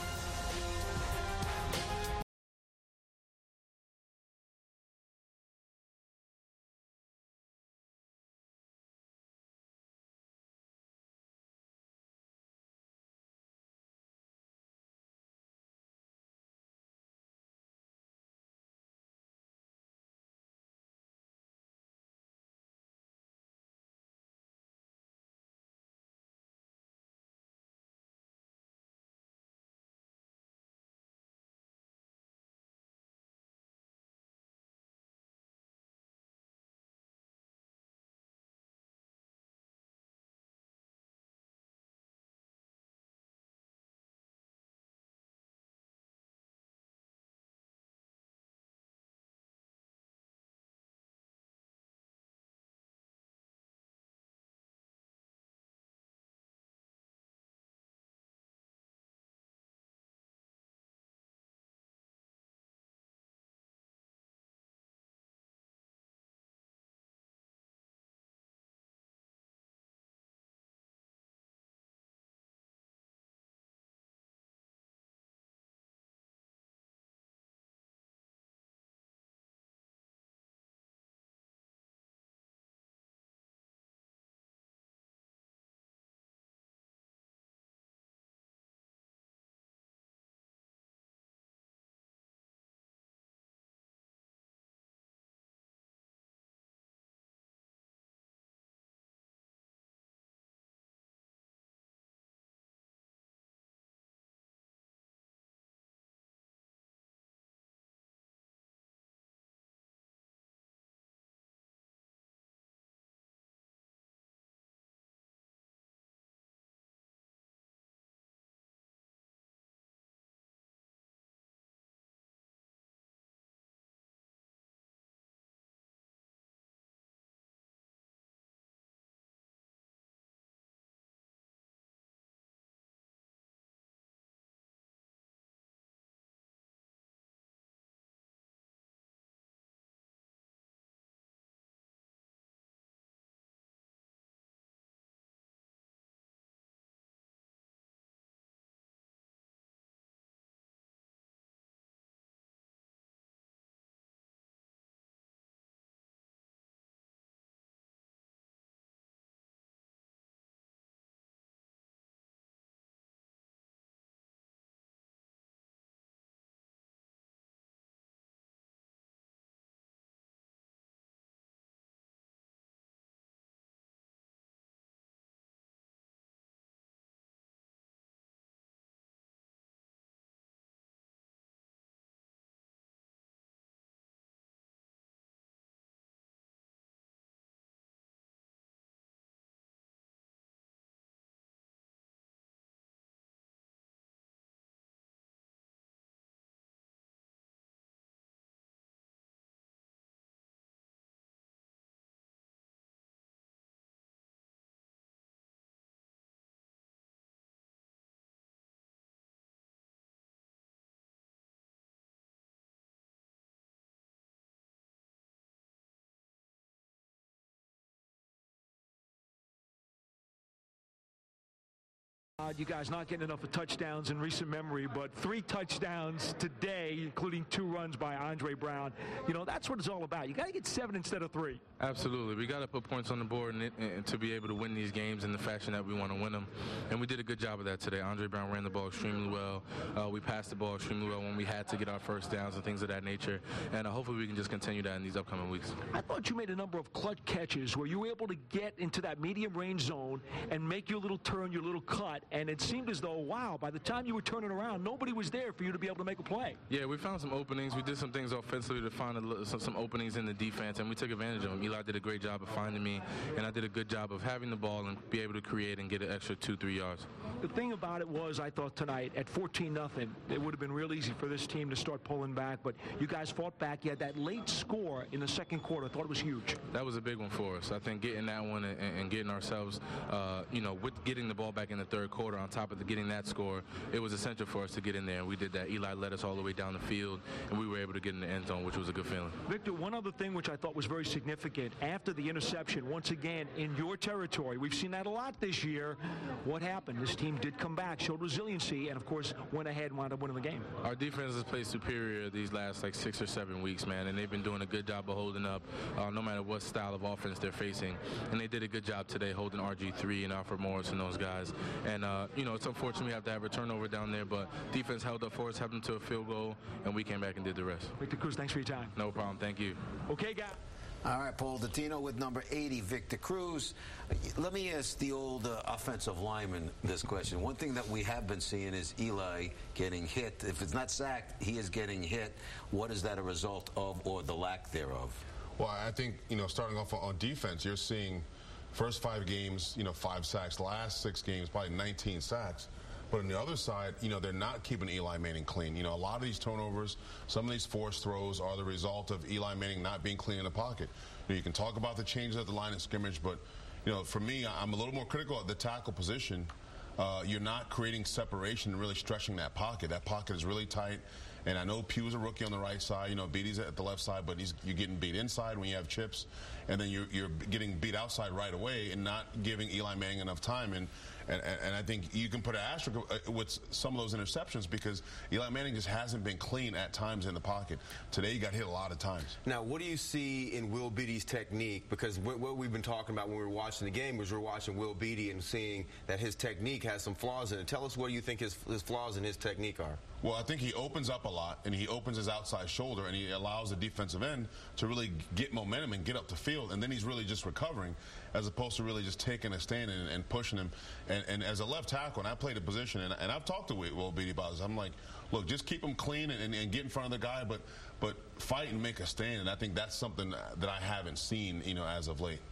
Uh, you guys not getting enough of touchdowns in recent memory, but three touchdowns today, including two runs by Andre Brown. You know, that's what it's all about. You got to get seven instead of three. Absolutely. We got to put points on the board and, and to be able to win these games in the fashion that we want to win them. And we did a good job of that today. Andre Brown ran the ball extremely well. Uh, we passed the ball extremely well when we had to get our first downs and things of that nature. And uh, hopefully we can just continue that in these upcoming weeks. I thought you made a number of clutch catches where you were able to get into that medium range zone and make your little turn, your little cut. And it seemed as though, wow, by the time you were turning around, nobody was there for you to be able to make a play. Yeah, we found some openings. We did some things offensively to find a, some, some openings in the defense, and we took advantage of them. Eli did a great job of finding me, and I did a good job of having the ball and be able to create and get an extra two, three yards. The thing about it was, I thought tonight, at fourteen nothing, it would have been real easy for this team to start pulling back, but you guys fought back. You had that late score in the second quarter. I thought it was huge. That was a big one for us. I think getting that one and, and getting ourselves, uh, you know, with getting the ball back in the third quarter on top of the, getting that score, it was essential for us to get in there, and we did that. Eli led us all the way down the field, and we were able to get in the end zone, which was a good feeling. Victor, one other thing which I thought was very significant, after the interception, once again, in your territory, we've seen that a lot this year. What happened? This team did come back, showed resiliency, and, of course, went ahead and wound up winning the game. Our defense has played superior these last, like, six or seven weeks, man, and they've been doing a good job of holding up, uh, no matter what style of offense they're facing, and they did a good job today holding R G three and Alfred Morris and those guys, and, uh, you know, it's unfortunate we have to have a turnover down there, but defense held up for us, helped them to a field goal, and we came back and did the rest. Victor Cruz, thanks for your time. No problem. Thank you. Okay, guys. All right, Paul Dottino with number eighty, Victor Cruz. Let me ask the old uh, offensive lineman this question. One thing that we have been seeing is Eli getting hit. If it's not sacked, he is getting hit. What is that a result of, or the lack thereof? Well, I think, you know, starting off on defense, you're seeing first five games, you know, five sacks. Last six games, probably nineteen sacks. But on the other side, you know, they're not keeping Eli Manning clean. You know, a lot of these turnovers, some of these forced throws are the result of Eli Manning not being clean in the pocket. You know, you can talk about the changes at the line of scrimmage, but, you know, for me, I'm a little more critical at the tackle position. Uh, you're not creating separation and really stretching that pocket. That pocket is really tight. And I know Pugh's a rookie on the right side. You know, Beatty's at the left side, but he's, you're getting beat inside when you have chips. And then you're, you're getting beat outside right away and not giving Eli Manning enough time. And, and, and I think you can put an asterisk with some of those interceptions because Eli Manning just hasn't been clean at times in the pocket. Today he got hit a lot of times. Now, what do you see in Will Beatty's technique? Because what we've been talking about when we were watching the game was we're watching Will Beatty and seeing that his technique has some flaws in it. Tell us what do you think his, his flaws in his technique are? Well, I think he opens up a lot, and he opens his outside shoulder, and he allows the defensive end to really get momentum and get up the field, and then he's really just recovering as opposed to really just taking a stand and, and pushing him. And, and as a left tackle, and I played a position, and, and I've talked to Will Beatty about this, I'm like, look, just keep him clean and, and, and get in front of the guy, but, but fight and make a stand, and I think that's something that I haven't seen, you know, as of late.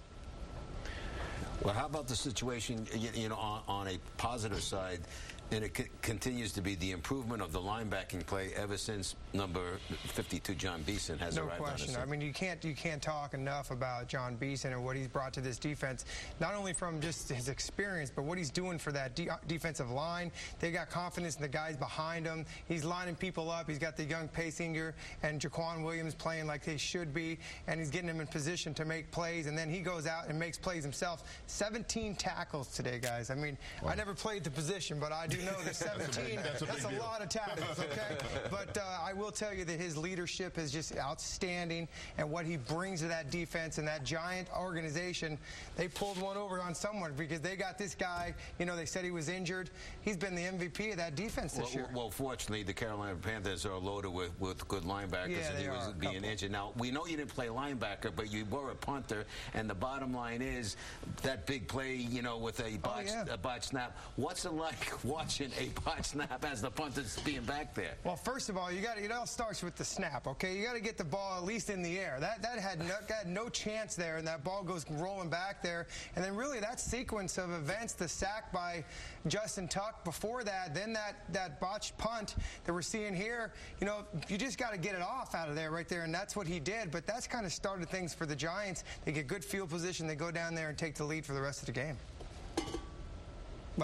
Well, how about the situation, you know, on, on a positive side, and it c continues to be the improvement of the linebacking play ever since number fifty-two, John Beeson, has no arrived on the scene. question. I mean, you can't you can't talk enough about John Beeson and what he's brought to this defense, not only from just his experience, but what he's doing for that de defensive line. They got confidence in the guys behind him. He's lining people up. He's got the young Paysinger and Jaquan Williams playing like they should be, and he's getting them in position to make plays, and then he goes out and makes plays himself. seventeen tackles today, guys. I mean, wow. I never played the position, but I do know that seventeen, that's a, that's a, that's a lot of tackles, okay? But uh, I will tell you that his leadership is just outstanding, and what he brings to that defense and that giant organization, they pulled one over on someone because they got this guy, you know, they said he was injured. He's been the M V P of that defense this well, year. Well, fortunately, the Carolina Panthers are loaded with, with good linebackers, yeah, and he was being couple. injured. Now, we know you didn't play linebacker, but you were a punter, and the bottom line is that big play, you know, with a botch, oh, yeah. a botch snap. What's it like watching a botch snap as the punter's being back there? Well, first of all, you got it all starts with the snap, okay? You got to get the ball at least in the air. That that had no, had no chance there, and that ball goes rolling back there. And then really that sequence of events, the sack by Justin Tuck before that, then that that botched punt that we're seeing here, you know, you just got to get it off out of there right there, and that's what he did. But that's kind of started things for the Giants. They get good field position, they go down there and take the lead for the rest of the game. Well,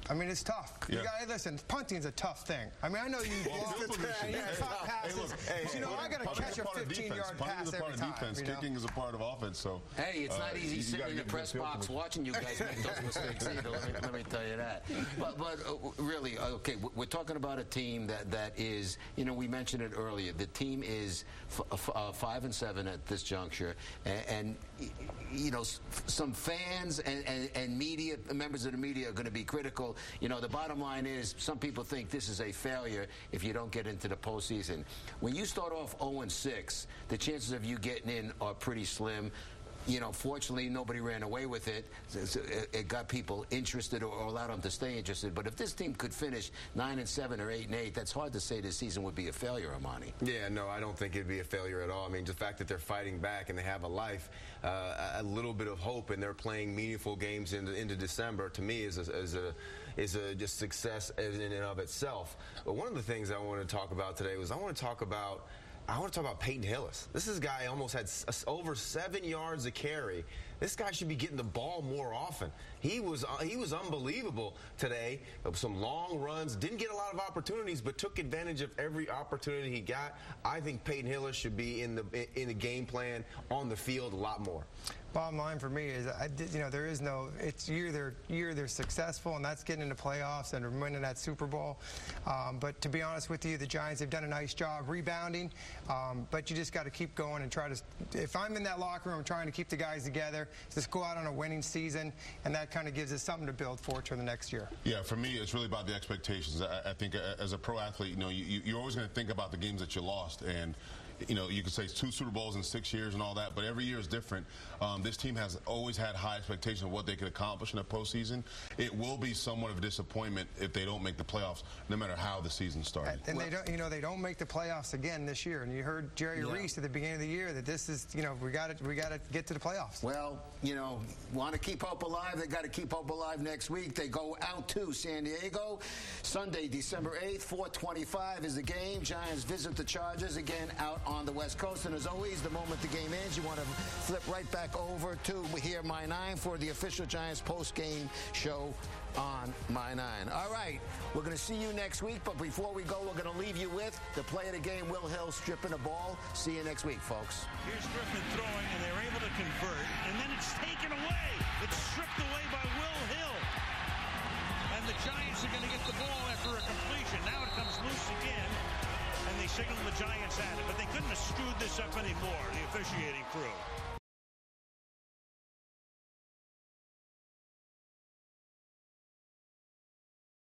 I mean, it's tough. Yeah. You got listen. Punting's a tough thing. I mean, I know you block it and you caught passes. Hey, look, hey, but you know, I got to catch a fifteen-yard pass every part time. Of defense. You know? Kicking is a part of offense. So hey, it's not uh, easy you, sitting you in the press box watching you guys make those mistakes either. Let me, let me tell you that. But, but uh, really, okay, we're talking about a team that that is, you know, we mentioned it earlier. The team is f f uh, five and seven at this juncture, and, and you know, some fans and, and, and media members of the media are going to be critical. You know, the bottom line is some people think this is a failure if you don't get into the postseason. When you start off oh and six, the chances of you getting in are pretty slim. You know, fortunately, nobody ran away with it. So it got people interested or allowed them to stay interested. But if this team could finish nine and seven or eight and eight, that's hard to say this season would be a failure, Amani. Yeah, no, I don't think it'd be a failure at all. I mean, the fact that they're fighting back and they have a life, uh, a little bit of hope, and they're playing meaningful games into, into December, to me, is a, is a is a just success in and of itself. But one of the things I wanted to talk about today was I want to talk about. I want to talk about Peyton Hillis. This is a guy almost had s over seven yards a carry. This guy should be getting the ball more often. He was uh, he was unbelievable today. Some long runs, didn't get a lot of opportunities, but took advantage of every opportunity he got. I think Peyton Hillis should be in the in the game plan on the field a lot more. Bottom line for me is, I did, you know, there is no. It's you're either you're either successful, and that's getting into playoffs and winning that Super Bowl. Um, but to be honest with you, the Giants have done a nice job rebounding. Um, but you just got to keep going and try to. If I'm in that locker room trying to keep the guys together, just go out on a winning season, and that kind of gives us something to build for for the next year. Yeah, for me, it's really about the expectations. I, I think as a pro athlete, you know, you, you're always going to think about the games that you lost, and you know, you could say two Super Bowls in six years and all that, but every year is different. Um, this team has always had high expectations of what they could accomplish in the postseason. It will be somewhat of a disappointment if they don't make the playoffs, no matter how the season started. And, and well, they don't, you know, they don't make the playoffs again this year. And you heard Jerry yeah. Reese at the beginning of the year that this is, you know, we got to, we got to get to the playoffs. Well, you know, want to keep hope alive. They got to keep hope alive next week. They go out to San Diego, Sunday, December eighth, four twenty-five is the game. Giants visit the Chargers again out on the West Coast. And as always, the moment the game ends, you want to flip right back over to Here My Nine for the official Giants post-game show on My Nine. All right, we're going to see you next week, but before we go, we're going to leave you with the play of the game, Will Hill stripping the ball. See you next week, folks. Here's Griffin throwing, and they're able to convert, and then it's taken away. It's stripped away by Will Hill. And the Giants are going to get the ball after a completion. Now it comes loose again. And they signal the Giants at it, but they couldn't have screwed this up anymore, the officiating crew.